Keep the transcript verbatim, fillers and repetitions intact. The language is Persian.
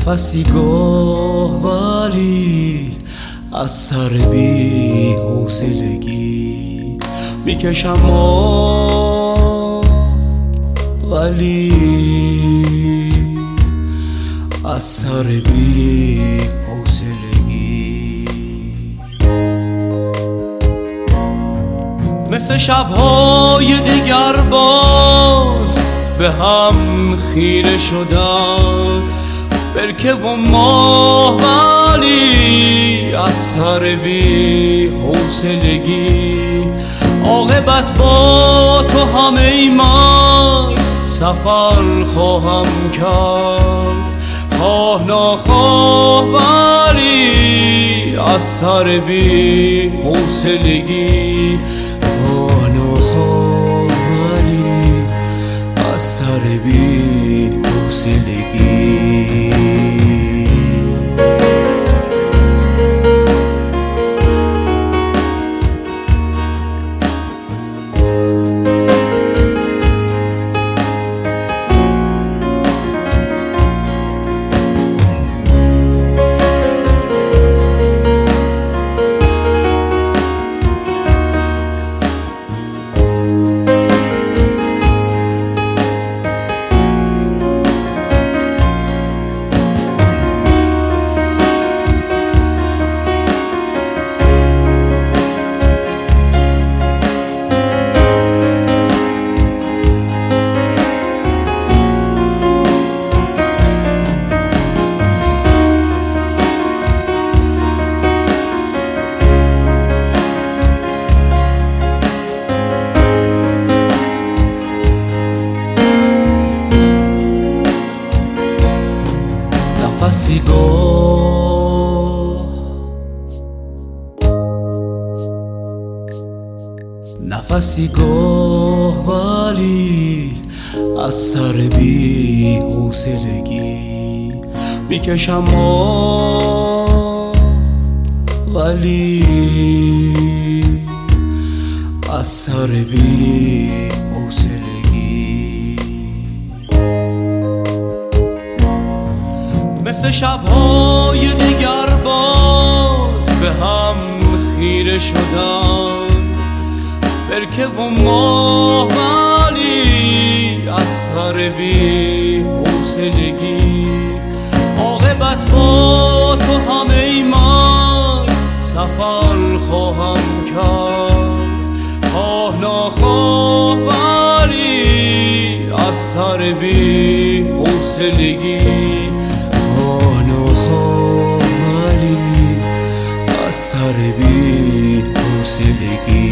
نفسی گاه ولی از سر بی حوصلگی میکشم آه، ولی از سر بی حوصلگی مثل شبهای دیگر باز به هم خیره شدن، برکه و ماه ولی از سر بی حوصلگی. عاقبت با تو همه من سفر خواهم کرد، خواه نخواه ولی از سر بی حوصلگی. خواه نخواه ولی از سر بی حوصلگی. نفسی گاه نفسی گاه ولی از سر بی حوصلگی میکشم آه، ولی از سر بی حوصلگی. مثل شبهای دیگر باز به هم خیره شدن، برکه و ماه ولی از سر بی حوصلگی. عاقبت با تو همه من سفر خواهم کرد، خواه نخواه ولی از سر بی حوصلگی. خواه نخواه ولی از سر بی حوصلگی.